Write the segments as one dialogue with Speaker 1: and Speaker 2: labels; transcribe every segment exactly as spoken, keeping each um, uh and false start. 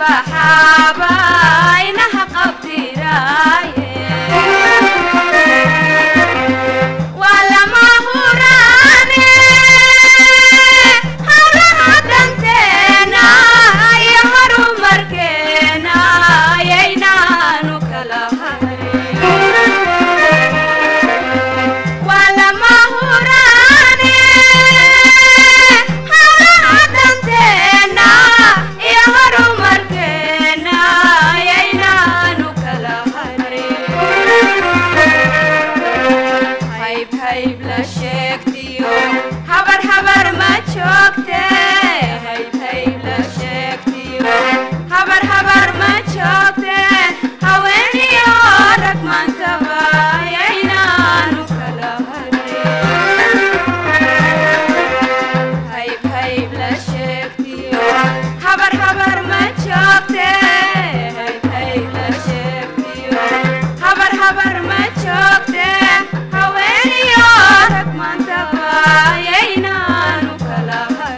Speaker 1: baxaaba inaha qabtiraaye waa lama huraane hawlaha danteena iyo horumarkeena ayaynaanu kala hayn waa lama huraane hawlaha danteena iyo horumarkeena ayaynaanu kala hayn hayb hayb la sheegtiyo habar habar ma joogte hayb hayb la sheegtiyo habar habar ma joogte haweeniyo rag maantaba ayaynaanu kala hayn hayb hayb la sheegtiyo habar habar ma joogte hayb hayb la sheegtiyo habar habar ma joogte haweeniyo rag maantaba ayaynaanu kala hayn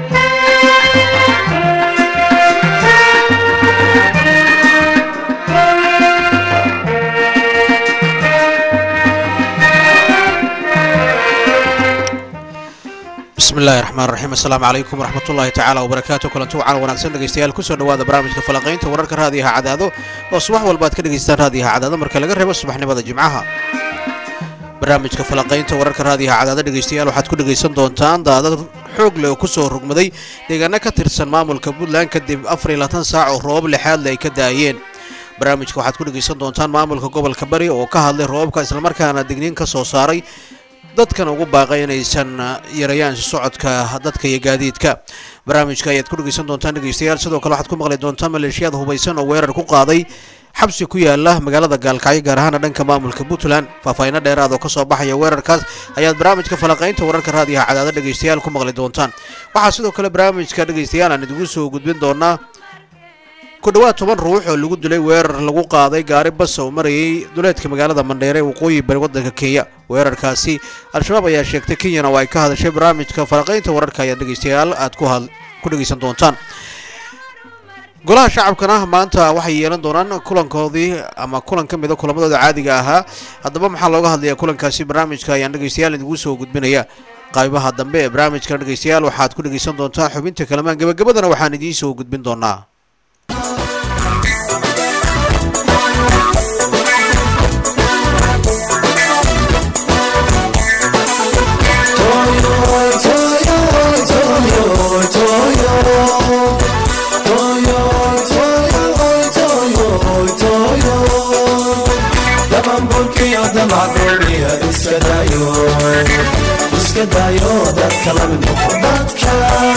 Speaker 2: بسم الله الرحمن الرحيم السلام عليكم ورحمة الله تعالى وبركاته كلنتو على وناكسن dhageystayaal ku soo dhawaada barnaamijka falaqeynta wararka raadiyaha cadaado oo subax walba aad ka dhageystaan raadiyaha cadaado marka laga reebo subaxnimada jimcaha barnaamijka falaqeynta wararka raadiyaha cadaado dhageystayaal waxaad ku dhageysan doontaan daadad xoog leh oo ku soo rugmaday deegaano ka tirsan maamulka Puntland kadib afar iyo labaatan saac oo roob lixaad leh ay ka daayeen barnaamijka waxaad ku dhageysan doontaan maamulka gobolka Bari oo ka hadlay roobka isla markaana digniin ka soo saaray dadkan ugu baaqay inaysan yarayaan socodka dadka iyo gaadiidka barnaamijka ayaad ku dhageysan doontaan dhageystayaal sidoo kale waxaad ku maqli doontaan maleeshiyada hubeysan oo weerar ku qaaday xabsi ku yaala magaalada Gaalkacyo gaar ahaan dhanka maamulka Puntland faahfaahin dheeraad oo ka soo baxaya weerarkaas ayaad barnaamijka falaqeynta wararka raadiyaha cadaado dhageystayaal ku maqli doontaan waxaa sidoo kale barnaamijka dhageystayaal aan idinku soo gudbin doonaa ku dhawaad toban ruux oo lagu dilay weerar lagu qaaday gaari bas oo marayay duleedka magaalada Mandheere waqooyi bari waddanka Kenya weerarkaasi al-shabaab ayaa sheegtay Kenya oo ay ka hadashay barnaamijka falaqeynta wararka ayaa dhageystayaal aad ku hal ku dhageysan doontaan golaha shacabkana maanta waxay yeelan doonaan kulankoodii ama kulan ka mid ah kulamadooda caadiga ahaa haddaba maxaa looga hadlayaa kulankaasi barnaamijka ayaan dhageystayaal idinku soo gudbinaya qaybaha dambe ee barnaamijka dhageystayaal waxaad ku dhageysan doontaan xubinta kalamaan gabagabadana waxaan idiin soo gudbin doonaa
Speaker 3: iska daayo dadka la mid dadka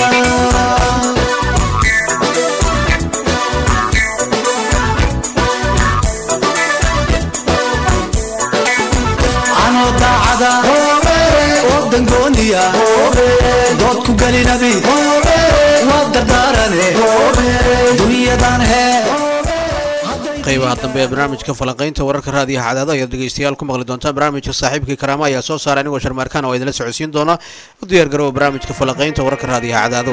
Speaker 3: ano daacada wadan gooniya dood ku gali nabi waa dardaarane dunyadan hee
Speaker 2: qaybaha dambe ee barnaamijka falaqeynta wararka raadiyaha cadaado ayaad dhageystayaal ku maqli doontaan barnaamijka saaxiibkii karaama ayaa soo saaray anigoo sharmaarkaan oo idinla socodsiin doona u diyaar garooba barnaamijka falaqeynta wararka raadiyaha cadaado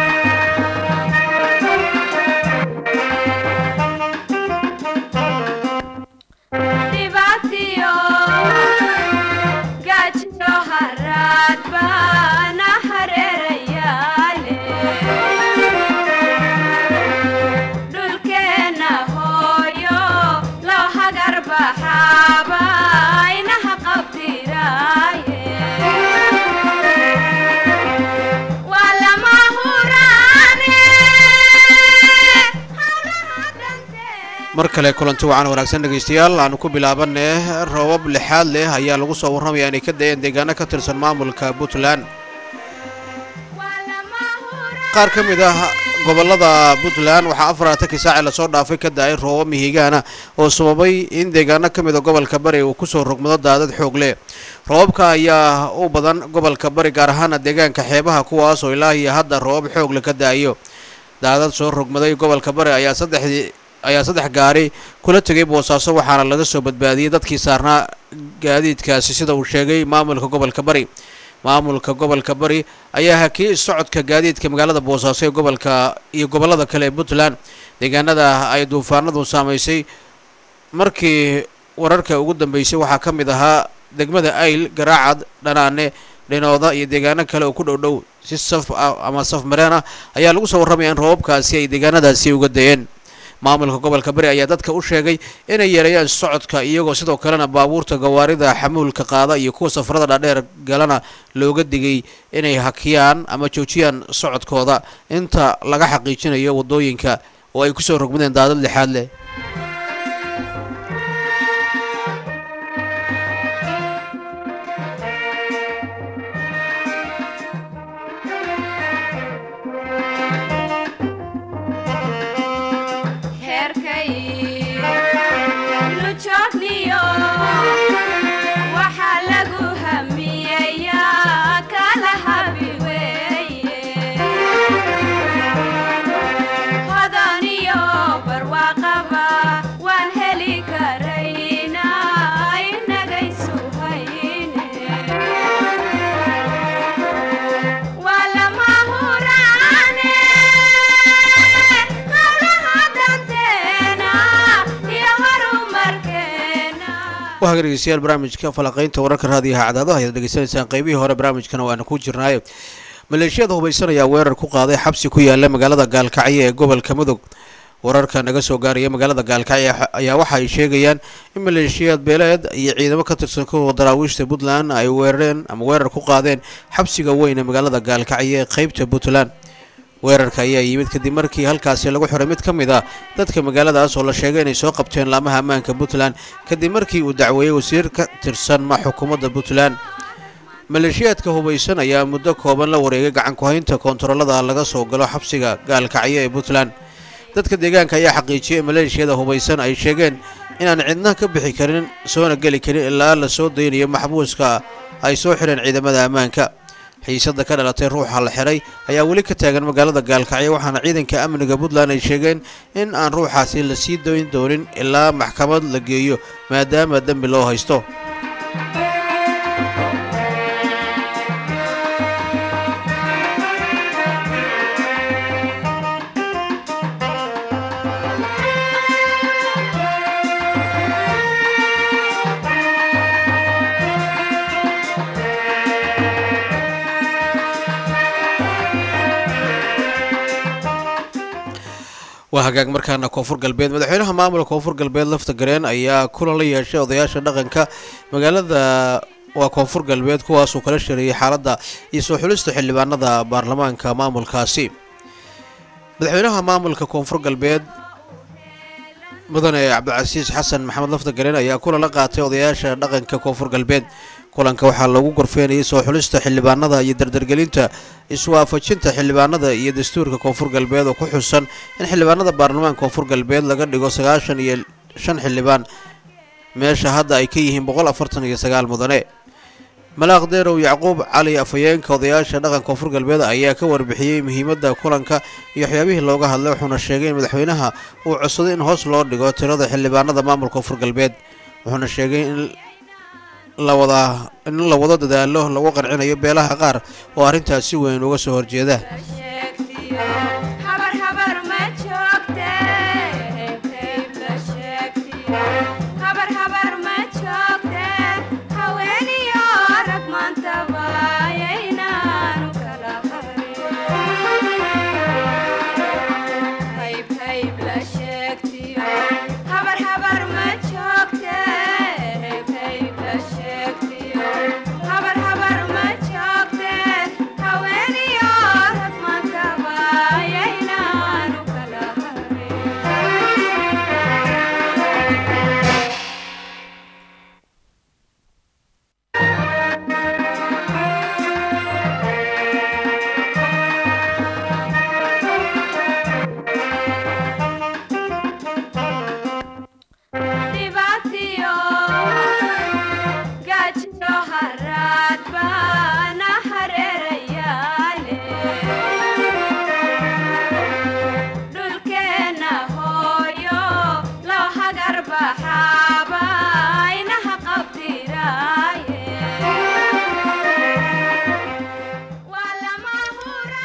Speaker 1: dhibaatiyo gaajo haraad baana hareerayaale dhulkeena hooyo loo hagar baxaaba inaha qabtiraaye waa lama huraane hawlaha danteena
Speaker 2: mar kale kulanti wacan wanaagsan dhageystayaal aanu ku bilaabanay roobab lixaad leh ayaa lagu soo warramayaa inay ka dayeen deegaano ka tirsan maamulka Puntland qaar ka mid ah gobolada Puntland waxaa afartan saac la soo dhaafay ka daay roobab mihigaana oo sababay in deegaano ka mid ah gobolka Bari uu ku soo rogmado daadad xoog leh roobka ayaa u badan gobolka Bari gaar ahaan deegaanka xeebaha kuwaas oo ilaa iyo hadda roobab xoog leh ka daayo daadad soo rogmaday gobolka Bari ayaa saddex ayaa saddex gaari kula tagay boosaaso waxaana laga soo badbaadiyay dadkii saarnaa gaadiidkaasi sida uu sheegay maamulka gobolka Bari maamulka gobolka bari ayaa hakiyey socodka gaadiidka magaalada boosaaso ee gobolka iyo gobollada kale ee puntland deegaanada ay duufaanadu saamaysay markii wararka ugu dambeysay waxaa ka mid ahaa degmada ayl garaacad dhanaane dhinooda iyo deegaano kale oo ku dhow dhow si saf ama saf mareen ah ayaa lagu soo warramaya in roobabkaasi ay deegaanadaasi uga da'een maamulka gobolka bari ayaa dadka u sheegay inay yareeyaan socodka iyagoo sidoo kalena baabuurta gawaarida xamuulka qaada iyo kuwa safarada dhaadheer galana looga digay inay hakiyaan ama joojiyaan socodkooda inta laga xaqiijinayo waddooyinka oo ay kusoo rogmadeen daadad lixaad leh waxaa dhegeystayaal barnaamijka falaqaynta wararka raadiyaha cadaadaha ayaad dhegeysanaysaan qaybihii hore barnaamijkana waana ku jirnaaye maleeshiyada hubaysan ayaa weerar ku qaaday xabsi ku yaala magaalada gaalkacyo ee gobolka mudug wararka naga soo gaaraya magaalada gaalkacyo ayaa waxa ay sheegayaan in maleeshiyad beeleed iyo ciidamo ka tirsan kuwa daraawiishta puntland ay weerareen ama weerar ku qaadeen xabsiga weyn ee magaalada gaalkacyo ee qaybta puntland weerarka ayaa yimid kadib markii halkaasi lagu xiray mid ka mid ah dadka magaaladaas oo la sheegay inay soo qabteen laamaha ammaanka puntland kadib markii uu dacweeyey wasiir ka tirsan ma xukuumadda puntland maleeshiyaadka hubaysan ayaa muddo kooban la wareegay gacan ku-haynta koontaroolada laga soo galo xabsiga gaalkacyo ee puntland dadka deegaanka ayaa xaqiijiyey in maleeshiyada hubaysan ay sheegeen inaan cidna ka bixi karin soona geli karin ilaa la soo daynayo maxbuuska ay soo xireen ciidamada ammaanka xiisada ka dhalatay ruuxa la xiray ayaa weli ka taagan magaalada gaalkacyo waxaana ciidanka amniga puntland ay sheegeen in aan ruuxaasi la sii dayn doonin ilaa maxkamad la geeyo maadaama dembi loo haysto waa hagaag markaana koonfur galbeed madaxweynaha maamulka koonfur galbeed lafta gareen ayaa kulan la yeeshay odayaasha dhaqanka magaalada waa koonfur galbeed kuwaasuu kala shareeyay xaaladda iyo soo xulista xildhibaanada baarlamaanka maamulkaasi madaxweynaha maamulka koonfur galbeed mudane cabdicasiis xasan maxamed lafta gareen ayaa kulan la qaatay odayaasha dhaqanka koonfur galbeed kulanka waxaa lagu gorfeynayay soo xulista xildhibaanada iyo dardargelinta iswaafajinta xildhibaanada iyo dastuurka koonfur galbeed oo ku xusan in xildhibaanada baarlamaanka koonfur galbeed laga dhigo sagaashan iyo shan xildhibaan meesha hadda ay ka yihiin boqol afartan iyo sagaal mudane malaaq deerow yacquub cali afhayeenka odayaasha dhaqanka koonfur galbeed ayaa ka warbixiyey muhiimadda kulanka iyo waxyaabihii looga hadlay wuxuuna sheegay in madaxweynaha uu codsaday in hoos loo dhigo tirada xildhibaanada maamulka koonfur galbeed wuxuuna sheegay in la wada in la wado dadaalo lagu qancinayo beelaha qaar oo arrintaas si weyn uga soo horjeeda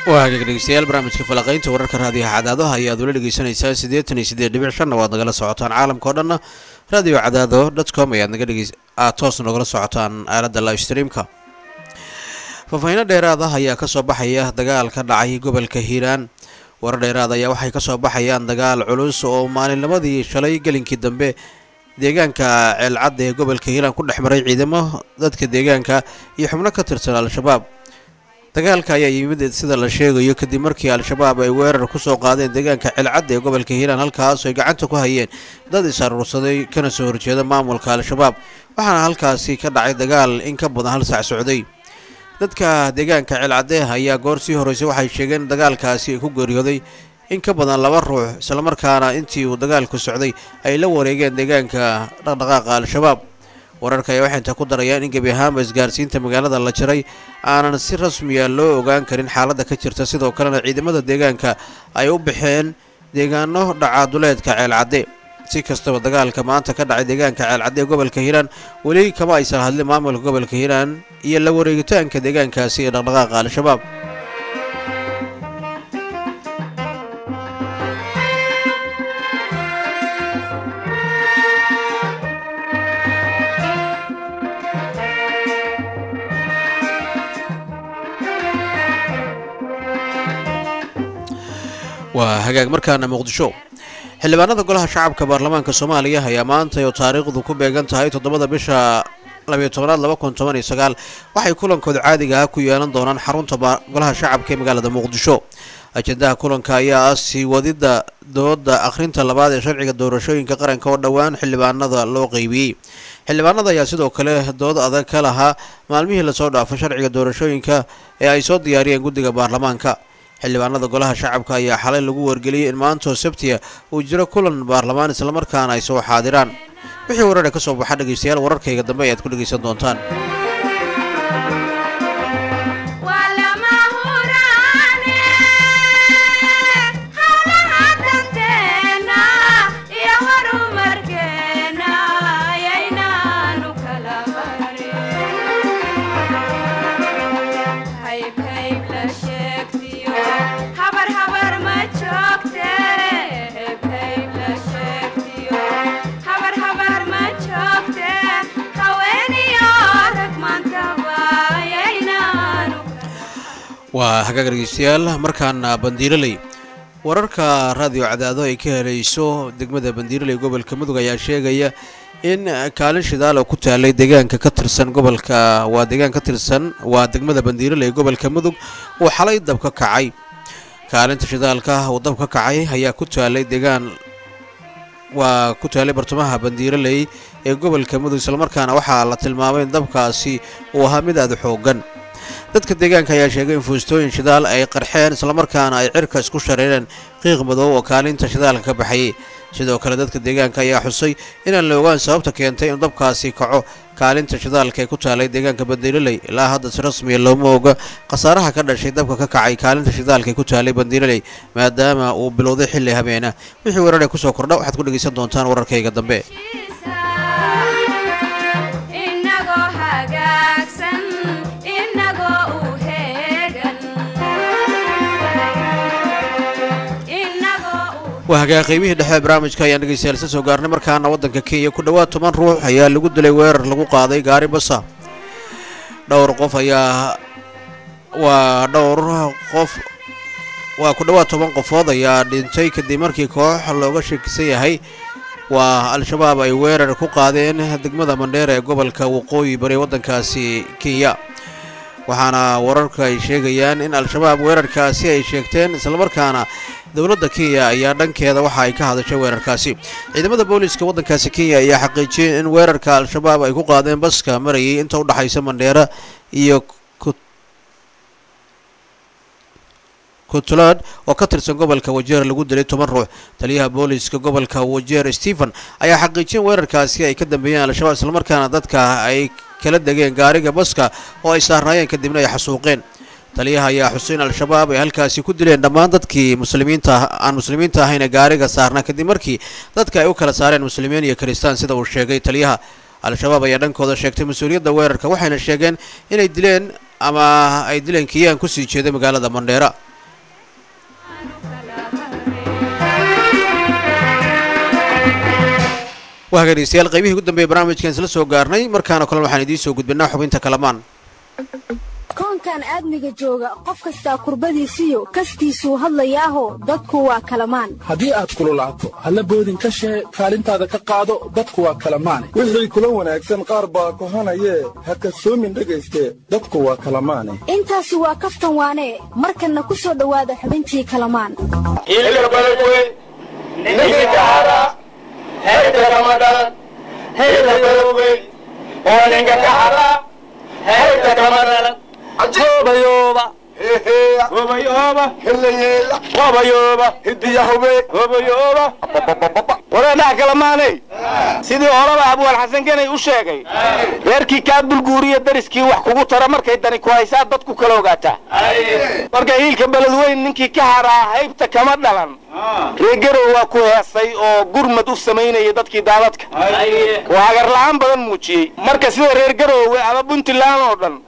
Speaker 2: waa hagaag dhegeystayaal barnaamijka falaqaynta wararka raadiyaha cadaadaha ayaad ula dhegeysanaysaan siddeetan iyo siddeed dhibic shanna waad nagala socotaan caalamka oo dhanna radio cadaado dot com ayaad naga dhegeys aad toos nagala socotaan aaladda live streamka. faahfaahinno dheeraad ah ayaa ka soo baxaya dagaal ka dhacay gobolka hiiraan. warar dheeraad ayaa waxay ka soo baxayaan dagaal culus oo maalinnimadii shalay gelinkii dambe deegaanka ceelcadda ee gobolka hiiraan ku dhex maray ciidamo dadka deegaanka iyo xubno ka tirsan al-shabaab. dagaalka ayaa yimid sida la sheegayo kadib markii al-shabaab ay weerar ku soo qaadeen deegaanka ceelcadda ee gobolka hiiraan, halkaas ay gacanta ku hayeen dad is-aruursaday kana soo horjeeda maamulka al-shabaab. waxaana halkaasi ka dhacay dagaal in ka badan hal sac socday. dadka deegaanka ceelcadde ayaa goor sii horeysay waxay sheegeen dagaalkaasi ay ku geeriyooday in ka badan laba ruux, islamarkaana intii uu dagaalku socday ay la wareegeen deegaanka dhaqdhaqaaqa al-shabaab. wararka ayaa waxay inta ku darayaan in gebi ahaanba isgaarsiinta magaalada la jaray, aanan si rasmiya loo ogaan karin xaaladda ka jirta. sidoo kalena ciidamada deegaanka ay u baxeen deegaano dhacaaduleedka ceelcadde. si kastaba dagaalka maanta ka dhacay deegaanka ceelcadde ee gobolka hiiraan weli kama aysan hadlin maamulka gobolka hiiraan iyo la wareegitaanka deegaankaasi ee dhaqdhaqaaqa al-shabaab. waa hagaag markaana muqdisho. xildhibaanada golaha shacabka baarlamaanka soomaaliya ayaa maanta oo taariikhdu ku beegan tahay toddobada bisha labayo tobanaad laba kun toban iyo sagaal waxay kulankooda caadiga ah ku yeelan doonaan xarunta golaha shacabka ee magaalada muqdisho. ajendaha kulanka ayaa ah sii wadida dooda akhrinta labaad ee sharciga doorashooyinka qaranka oo dhowaan xildhibaanada loo qeybiyey. xildhibaanada ayaa sidoo kale dood adag ka lahaa maalmihii lasoo dhaafay sharciga doorashooyinka ee ay soo diyaariyeen guddiga baarlamaanka. xildhibaanada golaha shacabka ayaa xalay lagu wargeliyey in maantoo sabtiya uu jiro kulan baarlamaan islamarkaana ay soo xaadiraan. wixii warare ka soo baxa dhegeystayaal wararkayga dambe ayaad ku dhegeysan doontaan. waa hagaag dhegeystayaal markaana bandiiraley. wararka raadiyo cadaado ay ka helayso degmada bandiiraley gobolka mudug ayaa sheegaya in kaalin shidaal oo ku taalay deegaanka ka tirsan gobolka waa deegaan ka tirsan waa degmada bandiiraley gobolka mudug uu xalay dab ka kacay. kaalinta shidaalka uu dab ka kacay ayaa ku taalay deegaan waa ku taalay bartamaha bandiiraley ee gobolka mudug, islamarkaana waxaa la tilmaamay in dabkaasi uu ahaa mid aad u xoogan. dadka deegaanka ayaa sheegay in fuustooyin shidaal ay qarxeen islamarkaana ay cirka isku shareereen qiiq madow oo kaalinta shidaalka ka baxayay. sidoo kale dadka deegaanka ayaa xusay inaan la ogaan sababta keentay in dabkaasi kaco kaalinta shidaalka ee ku taalay deegaanka bandiiraley. ilaa hadda si rasmiya looma oga khasaaraha ka dhashay dabka ka kacay kaalinta shidaalka ee ku taalay bandiiraley, maadaama uu bilowday xilli habeena. wixii warare kusoo kordha waxaad ku dhegeysan doontaan wararkayga dambe. waa hagaag qaybihii dhexe barnaamijka ayaan dhegeystayaal soo gaarnay. markaana waddanka Kenya ku dhawaad toban ruux ayaa lagu dilay weerar lagu qaaday gaari basa. dhowr qof ayaa waa dhowr qof waa ku dhawaad toban qofood ayaa dhintay kadib markii koox looga shakisan yahay waa al-shabaab ay weerar ku qaadeen degmada Mandheera ee gobolka waqooyi bari waddankaasi Kenya. waxaana wararka ay sheegayaan in al-shabaab weerarkaasi ay sheegteen, islamarkaana dowladda Kenya ayaa dhankeeda waxa ay ka hadashay weerarkaasi. ciidamada booliska waddankaasi Kenya ayaa xaqiijiyay in weerarka al-shabaab ay ku qaadeen baska marayay inta u dhaxaysa Mandheera iyo Puntland oo ka tirsan gobolka Wajeer lagu dilay toban ruux. taliyaha booliska gobolka Wajeer Stephen ayaa xaqiijiyay weerarkaasi ay ka dambeeyeen al-shabaab, islamarkaana dadka ay kala degeen gaariga baska oo ay saarnaayeen kadibna ay xasuuqeen. taliyaha ayaa xuseen al-shabaab ay halkaasi ku dileen dhammaan dadkii muslimiinta aan muslimiinta ahayn ee gaariga saarnaa kadib markii dadka ay u kala saareen muslimiin iyo kristaan sida uu sheegay taliyaha. al-shabaab ayaa dhankooda sheegtay mas-uuliyadda weerarka, waxayna sheegeen inay dileen ama ay dileen kiyaan ku sii jeeday magaalada Mandheera. waa hagaajistayaal qaybihii ugu dambeeyay barnaamijkan isla soo gaarnay markaana kale waxaan idiin soo gudbinaa xubinta kalamaan
Speaker 4: koonkan aadmiga jooga qof kastaa kurbadiisiyo kastiisuu hadlayaaho dadku waa kalamaan
Speaker 5: haddii aad kululaato halla boodin ka shee kaalintaada ka qaado dadku waa kalamaane
Speaker 6: wixii kula wanaagsan qaar baa kohanayee ha kasoomin dhegayste dadku waa kalamaane
Speaker 4: intaasi waa kaftan waanee markanna ku soo dhowaada xubintii kalamaan
Speaker 7: hilka baladweyn ninkii kahara heerka kamadhalan hilka baladweyn oo ninka kahara heerka kamadhalan hobayooba hobayooba hilayeela hobayooba hidiyahube hobayooba walaalaha kalamaanay sidii horeba abwaal xasan ganay u sheegay reerkii kaa bulguuriya dariskii wax kugu tara markay dani ku haysaa dadku kala ogaataa marka hiilka baladweyn ninkii ka haraa haybta kama dhalan reegarow waa ku heesay oo gurmad u samaynaya dadkii daadadka oo hagarla'aan badan muujiyey marka sida reer garoowe ama puntland oo dhan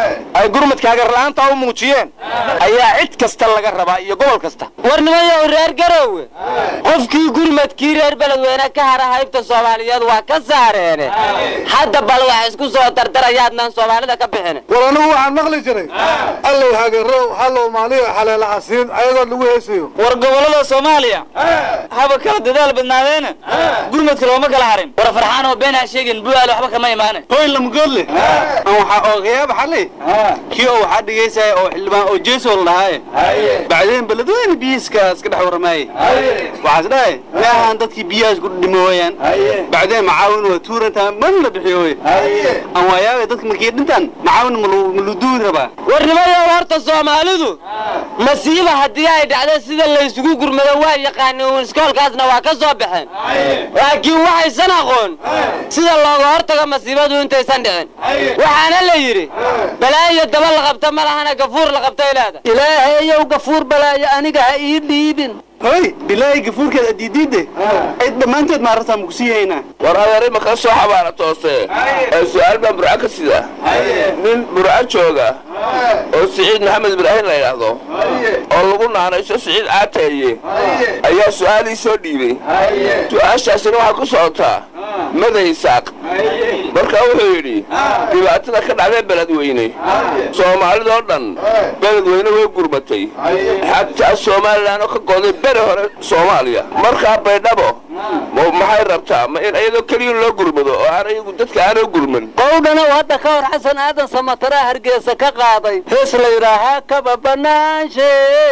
Speaker 7: ay gurmadka hagarla'aanta u muujiyeen ayaa cid kasta laga rabaa iyo gobol kasta
Speaker 8: warnimayow reer garoowe qofkii gurmadkii reer beledweyne ka hara haybta soomaaliyeed waa ka saareene hadda bal wax isku soo dardarayaadnaan soomaalida ka bixin
Speaker 6: war anugu waxaan maqli jiray allow hagarow hallow maaliyo xaleela xasiin ayagoo lagu heesayo
Speaker 8: war gobolada soomaaliya haba kala dadaal badnaadeena gurmadka looma kala harin war farxaan oo been ha sheegin bu'aal waxba kama imaanay
Speaker 6: hoy lamgoodle aan waxa oo qiyaab xalay kii oo waxa dhigaysay oo xilbaan oo jeeso lahaay bacdeen beledweyne biiska iska dhex warmaay waxa dhahay maahan dadkii biyaas ku dhimooyaan bacdeen macaawin waa tuuranta man la bixiyay aan waayaabay dadka markii dhintaan macaawin maluduud raba
Speaker 8: warnimayo horta Soomaalidu masiiba hadii ay dhacdo sida la isugu gurmado waa yaqaaneen iskoolkaasna waa ka soo baxeen laakiin waxay san aqoon sida looga hortago masiibadu intaysan dhicin waxaana la yiri balaayo daba la qabta malahana gafuur la qabta ilaada ilaahayow gafuur balaayo aniga ha ii dhiibin
Speaker 6: hoy bilaahi gafuurkeeda diidide ay dhamaanteed maarta mugsiyeena
Speaker 7: war adeer ma ka soo xabaara toose ee su'aal baan burca ka sida nin burca jooga oo Saciid Maxamed Ibrahim la yiraahdo oo lagu naanayso Saciid Aateeye ayaa su'aal soo dhiibay su'aashaasina waxa ku socotaa maday saaq marka wuxuu yiri dhibaatada ka dhacday beledweyne Soomaalidu oo dhan beledweyne way gurbatay hatta Soomaaliland oo ka go'day bere hore Soomaaliya marka baydhabo maxay rabtaa ma in ayadoo kaliya loo gurmado oo aan ayagu dadka aan u gurman
Speaker 8: qowdana wada ka hor xasan aadan samatara hargeysa ka qaaday hees la yiraahaa kaba banaanshe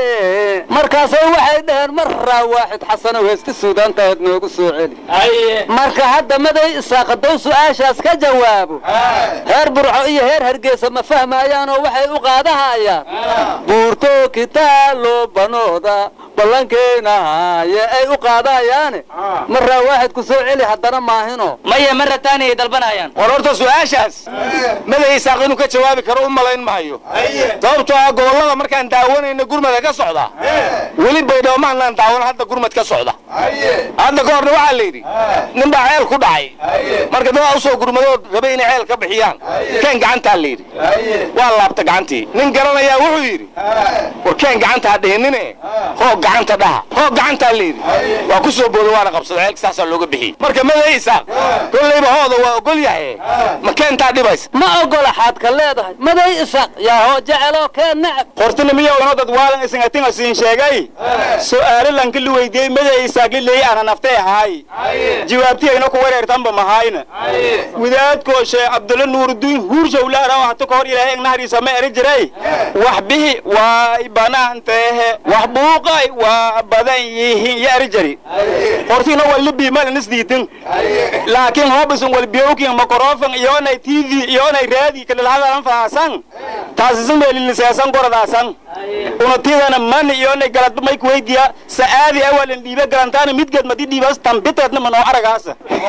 Speaker 8: markaas waxay dhaheen mar raa waaxid xasan oo heesta suudaanta aad noogu soo celi marka hadda maday isaaqadow su'aashaas ka jawaabo heer burco iyo heer hargeysa ma fahmayaan oo waxay u qaadahayaan buurto kitaalo banooda balankeena ya ay u qaadayaan marra waaxid ku soo celi hadana maahino maya marra taani dalbanayaan
Speaker 7: qororta su'aashaas maday saaqinu ka jawaabi karo u malayn maayo sababtoo ah gobolada markaan daawanayna gurmada ka socda wali baydhabo maahan daawan hadda gurmad ka socda hadda goorna waxa la yiri nin baa ceel ku dhacay marka dad u soo gurmado rabay inay ceel ka bixiyaan kan gacanta la yiri waa laabta gacantii nin garanaya wuxuu yiri war kan gacanta hadeenine hoo gacanta dhaha hoo gacanta la yiri waa ku soo boodo waana qabsado ceel saasa looga bixi marka madaysa kullayba hooda waa ogol yahay ma keenta dhibays
Speaker 8: ma ogol xad ka leedahay madaysa yaa hoo jecelo keen nacab
Speaker 7: qortana miya wana dad waalan isan atin asiin sheegay su'aal lan kala weydiiyay madaysa gilay ana naftay ahay jawaabtii ayna ku wareertanba mahayna widaadko sheekh Abdullah Nuuruddin huurjawla rawa hata ka hor ilaahay naxariisa ma eri jiray wax bihi waa banaantehe wax buuqay waa badan yihiin ya eri jari qortina wali bi mal nisdiitin laakiin hobisun wal biyowkin mikrofon iyo nay T V iyo nay raadi kala hadalan faasan taasisan meelin lisaasan goradaasan una tiidana man iyo nay galad may ku weydiya saadi awalin dhiiba garantaan midgeed madi dhiibas tambiteedna ma noo aragaas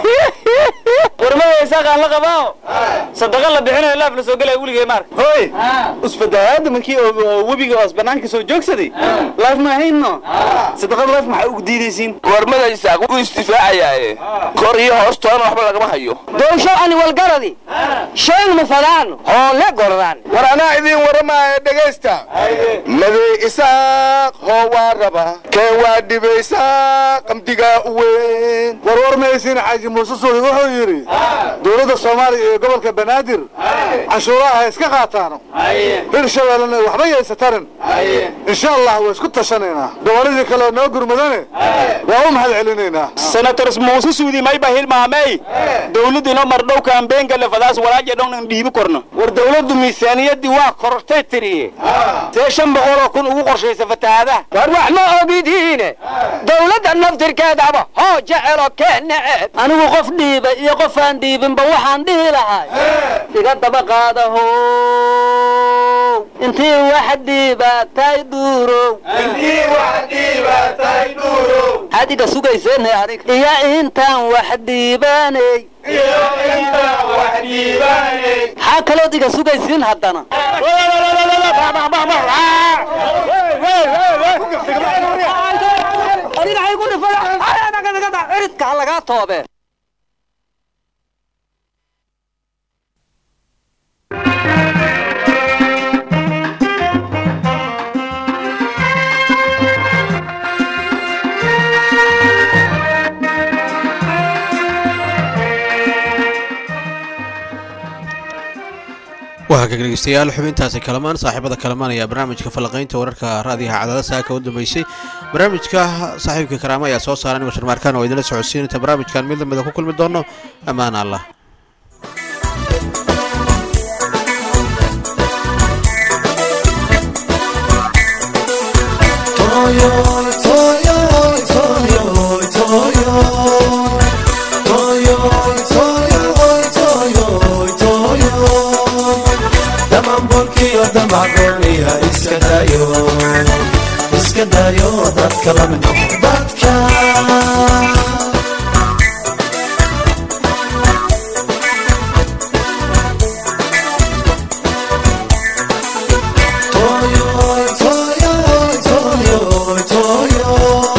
Speaker 7: warmaysa qaan la qabaa sadaqa la bixinayo laaf la soo galay wiligeey maar hoy usfadaad markii oo webiga os banaanka soo joogsaday laaf ma hayno sadaqa laaf ma ugu diidaysiin warmadaysa isaaq wuu istifaacayaa kor iyo hoostoona waxba lagama hayo
Speaker 8: doosho ani walgaradi shan masalaan oo la goradaan
Speaker 7: war anaa idin waramaya dhagaysta nabi isaaq hoo waa raba kee waa dhibaysaa qamdigaa u weyn
Speaker 6: war warmaysiin xaaji muuse suudi wuxuu yidhi dowladda soomaaliya iyo gobolka banaadir cashuuraha iska qaataano hirshabeellena waxba yaysa tarin insha allah waa isku tashanaynaa goboladii kale noo gurmadane waa u mahad celinaynaa
Speaker 9: senator muuse suudi mayba hilmaamay dowladdiina mardhow kaambeenka lefadaas walaaja dhownan dhiibi korno
Speaker 8: war dowladdu miisaaniyaddii waa korortay tiriye see shan boqoloo kun ugu qorshaysa fatahaadaha war wax ma ogidiine dowladda naftirkeedaba hoo jecelo kee neceb anigu qof dhiiba iyo qof aan dhiibinba waxaan dhihi lahay iga daba qaadaho intii wax dhiibaatay dhuurow
Speaker 7: intii wax dhiibaatay dhuurow
Speaker 8: adiga sugayseen aniga iyo intaan wax dhiibaanay
Speaker 7: iyo intaan wax dhiibaanay
Speaker 8: ha kale adiga sugaysiin haddana adiga ay ku dhifay anaga naga ciridka laga toobe
Speaker 2: waa ka dhegeystayaal xubintaasi kalamaan saaxiibada kalamaan ayaa barnaamijka falaqaynta wararka raadiyaha cadaalada saaka u dambeysay barnaamijka saaxiibka karaama ayaa soo saaran bashar maarkaan oo idinla socodsiin inta barnaamijkan mid lamida ku kulmi doono ammaan allah
Speaker 3: macquuliya iska dayo iska dayo dadka la mid dadka toyo toyo toyo toyo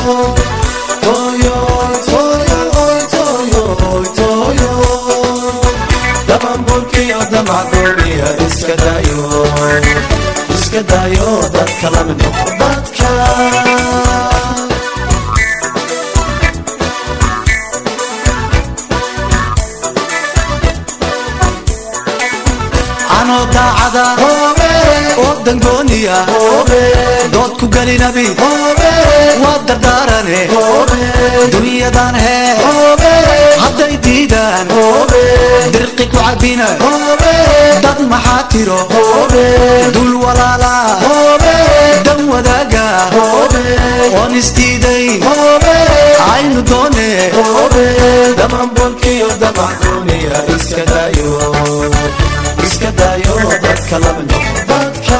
Speaker 3: toyo toyo toyo daman bulkiyo damacquuliya iska dayo iska dayo dadka la mid dadka ano daacada oo dangooniya dood ku gelinabi waa dardaarane dunyadan hee hadday diidaan dirqi ku cabina dad maxaa tiro dul walaala dan wadaaga oon isdiiday aynu doone daman bolkiyo damacduuniya iska dayo iska dayo dadka la mid dadka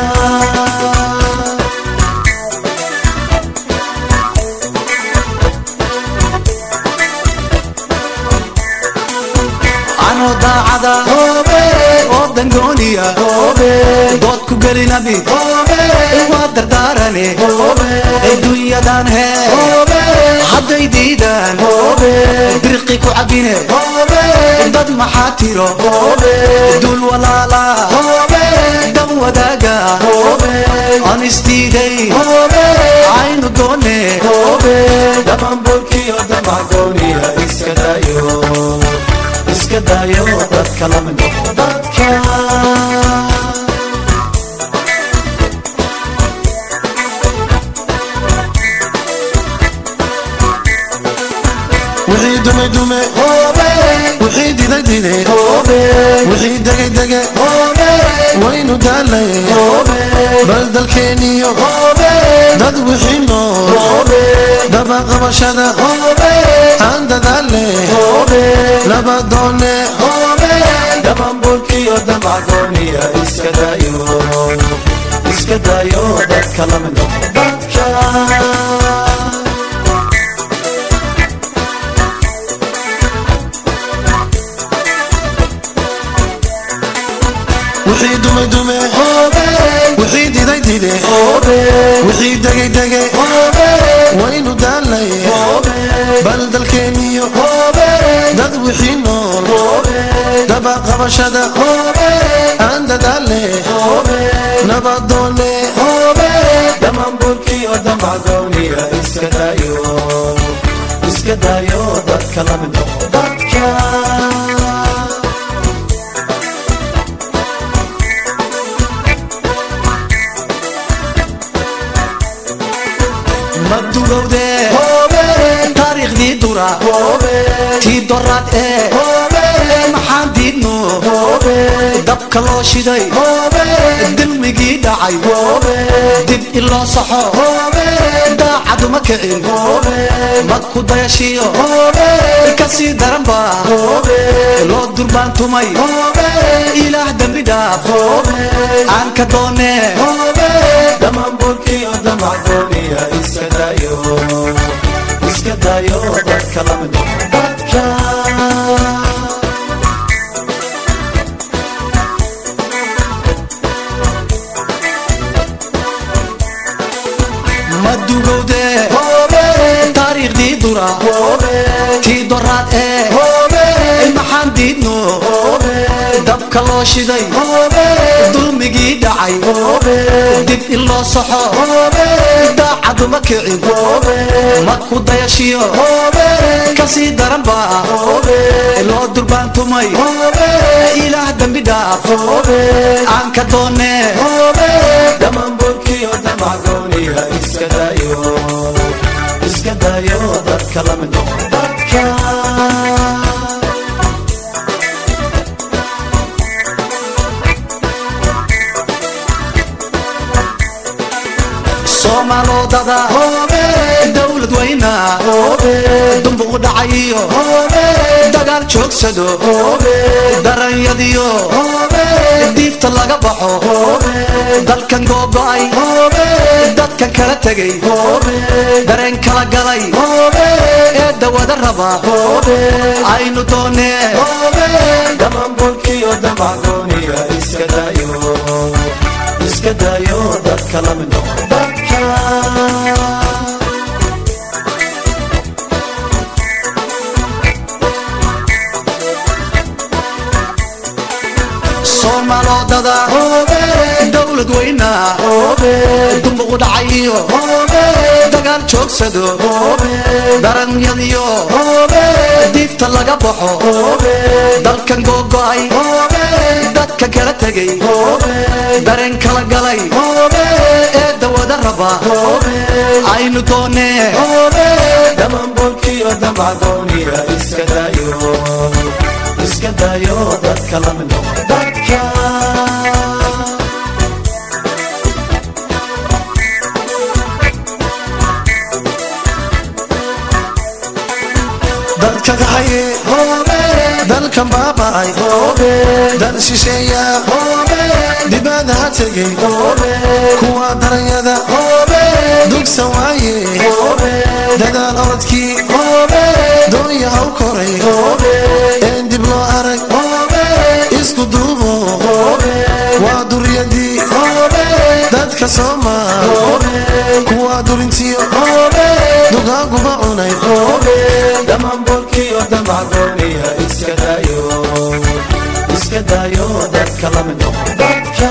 Speaker 3: ano daacada oo dangooniya dood ku gelinabi waa dardaarane adduunyadan hee hadday diidaan birqi ku cabine dad maxaa tiro dul walaala dan wadaaga aan isdiiday aynu doone daman bolkiyo damacgooniya iska dayo iska dayo dadka la mid dadka wixii dume dume wixii diday diday wixii degay dege waynu daalay bal dalkeeniyo dad wixii nool daba qabashada aan dadaale laba doone daman bulkiyo damacgooniya iska dayo iska dayo dadka la mid dadka wixii dume dume wixii diday diday wixii degay dege waynu daalay bal wixii nool daba qabashada aan dadaale nabadoone dhammaanbuurkii oo damacdooniya iska daayo iska daayo dadka la mid noqo dadka madugowde taariikhdii dura tii doraad ee maxaan diidno dabka loo shiday dilmigii dhacay dib iloo saxo daacaduma kicin madku dayashiyo kasii daranba loo durbaantumay ilaah dembi dhaaf aan ka doone dhammaanbuurkii oo damacdooniya iska daayo iska daayo dadka la mid dadka madugowde taariikhdii dura tii doraad ee maxaan diidno dabka loo shiday dulmigii dhacay dib in loo saxo daacaduma kicin madku dayashiyo kasii daranba loo durbaantumay ilaah dembi dhaaf aan ka doone dhammaanbuurkii oo damacdooniya iska daayo iska daayo dadka la mid noqo dadka soomaalodada dawlad weyna dumbuq dhacayiyo dagaal joogsado daranyadiyo diifta laga baxo dalkan googo'ay dadkan kala tegay dareen kala galay ee dawada raba aynu doone dhammaanbuurkii oo damacdooniya iska daayo iska daayo dadka la mid noqo dadka soomaalodada dawlad weyna dumbuq dhacayiyo dagaal joogsado daranyadiyo diifta laga baxo dalkan googo'ay dadkan kala tegay dareen kala galay ee dawada raba aynu doone dhammaanbuurkii oo damacdooniya iska daayo iska daayo dadka la mid noqo dadka dadka kahaye dalkan baaba'ay dal shisheeya dibada ha tegay kuwa daranyada dugsa waaye dadaal orodkii doonya haw koray een dib loo arag isku duubo waa duriyadii dadka Soomaal kuwa durintiyo dugaaguba cunay dhammaanbuurkii oo damacdooniya iska daayo iska daayo dadka la mid noqo dadka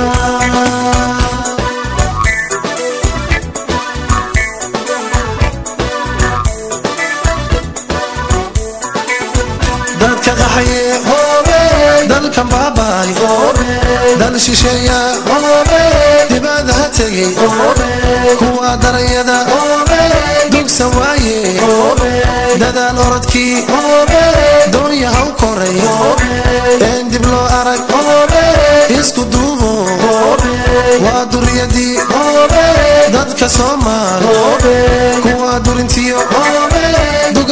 Speaker 3: dadka qaxaye dalkan baaba'ay dal shisheeya dibada ha tegay kuwa daranyada dugsa waaye dadaal orodkii doonya haw koray een dib loo arag isku duubo waa duriyadii dadka Soomaal kuwa durintiyo